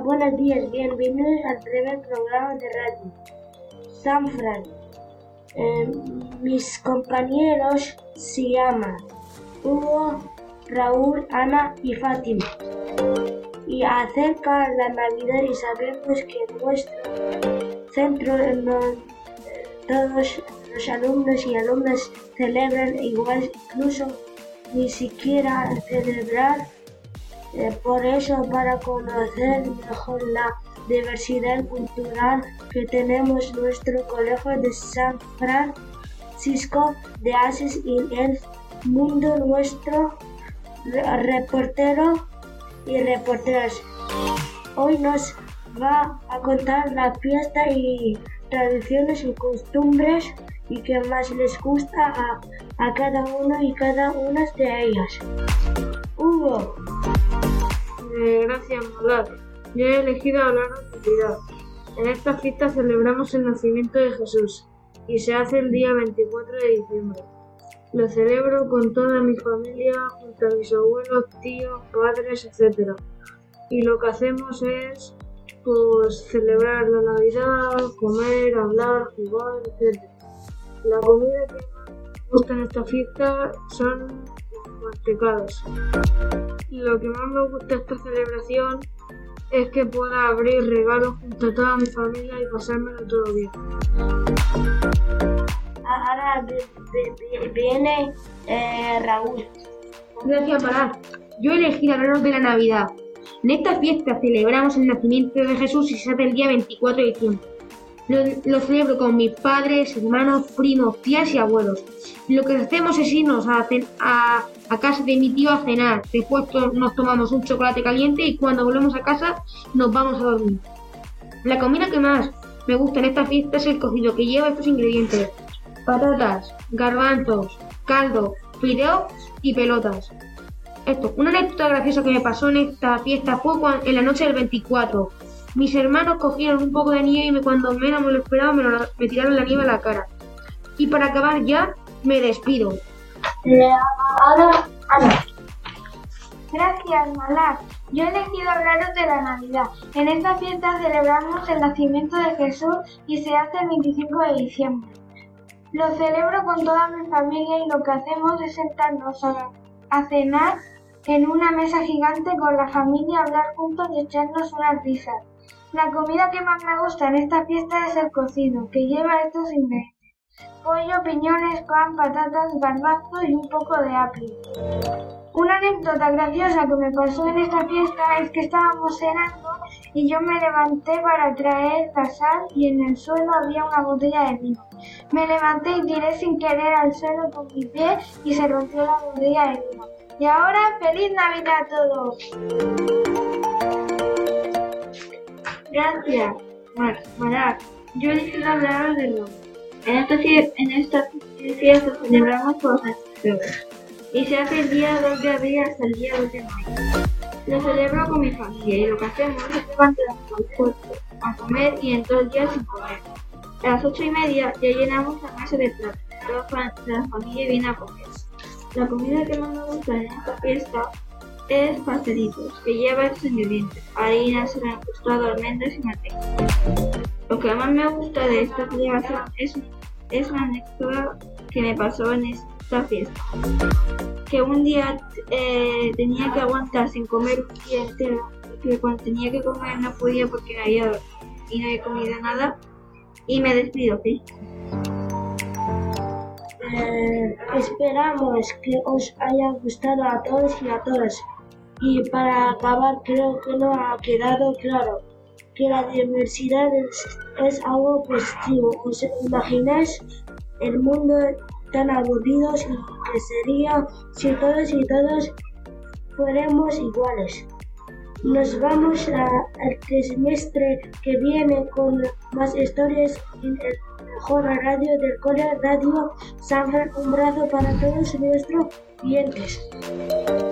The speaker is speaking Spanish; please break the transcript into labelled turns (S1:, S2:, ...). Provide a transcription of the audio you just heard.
S1: buenos días, bienvenidos al primer programa de radio. San Fran. Mis compañeros se llaman Hugo, Raúl, Ana y Fátima. Y acerca la Navidad y sabemos que en nuestro centro todos los alumnos y alumnas celebran igual, incluso ni siquiera celebrar. Por eso, para conocer mejor la diversidad cultural que tenemos en nuestro colegio de San Francisco de Asís y el mundo, nuestro reportero y reporteras hoy nos va a contar la fiesta y tradiciones y costumbres y que más les gusta a cada uno y cada una de ellas. Hugo.
S2: Gracias, Molar. Yo he elegido hablaros de Navidad. En esta fiesta celebramos el nacimiento de Jesús y se hace el día 24 de diciembre. Lo celebro con toda mi familia, junto a mis abuelos, tíos, padres, etc. Y lo que hacemos es celebrar la Navidad, comer, hablar, jugar, etc. La comida que más me gusta en esta fiesta son los mantecados. Lo que más me gusta de esta celebración es que pueda abrir regalos junto a toda mi familia y pasármelo todo bien.
S1: Ahora viene Raúl.
S3: Gracias, Molar. Yo elegí hablaros de la Navidad. En esta fiesta celebramos el nacimiento de Jesús y se hace el día 24 de diciembre. Lo celebro con mis padres, hermanos, primos, tías y abuelos. Lo que hacemos es irnos a casa de mi tío a cenar. Después nos tomamos un chocolate caliente y cuando volvemos a casa nos vamos a dormir. La comida que más me gusta en esta fiesta es el cocido, que lleva estos ingredientes: patatas, garbanzos, caldo, fideos y pelotas. Una anécdota graciosa que me pasó en esta fiesta fue en la noche del 24. Mis hermanos cogieron un poco de nieve y cuando menos me lo esperaba me tiraron la nieve a la cara. Y para acabar ya, me despido.
S1: Ahora, Ana.
S4: Gracias, Molar. Yo he elegido hablaros de la Navidad. En esta fiesta celebramos el nacimiento de Jesús y se hace el 25 de diciembre. Lo celebro con toda mi familia y lo que hacemos es sentarnos a cenar en una mesa gigante con la familia, hablar juntos y echarnos unas risas. La comida que más me gusta en esta fiesta es el cocido, que lleva estos ingredientes: pollo, piñones, pan, patatas, garbanzos y un poco de apio. Una anécdota graciosa que me pasó en esta fiesta es que estábamos cenando y yo me levanté para traer la sal y en el suelo había una botella de vino. Me levanté y tiré sin querer al suelo con mi pie y se rompió la botella de vino. Y ahora, ¡feliz Navidad a todos!
S2: Gracias, Molar. Yo he elegido hablaros de Roma. En esta fiesta celebramos por Jesús y se hace el día 2 de abril hasta el día 2 de mayo. Lo celebro con mi familia y lo que hacemos es levantarnos al cuerpo a comer y en 2 días sin comer. A las 8:30 ya llenamos la mesa de platos. Toda la familia viene a comer. La comida que más me gusta en esta fiesta es pastelitos, que lleva estos ingredientes: harina, sal, tostado, almendras y manteca. Lo que más me gusta de esta celebración es una anécdota que me pasó en esta fiesta. Que un día tenía que aguantar sin comer un día entero, que cuando tenía que comer no podía porque no había comido nada, y me despido, ¿sí?
S1: Esperamos que os haya gustado a todos y a todas. Y para acabar, creo que no ha quedado claro que la diversidad es algo positivo. ¿Os imagináis el mundo tan aburrido que sería si todos y todas fuéramos iguales? Nos vamos al semestre que viene con más historias en el mejor radio del cole, Radio San Fran. Un abrazo para todos nuestros oyentes.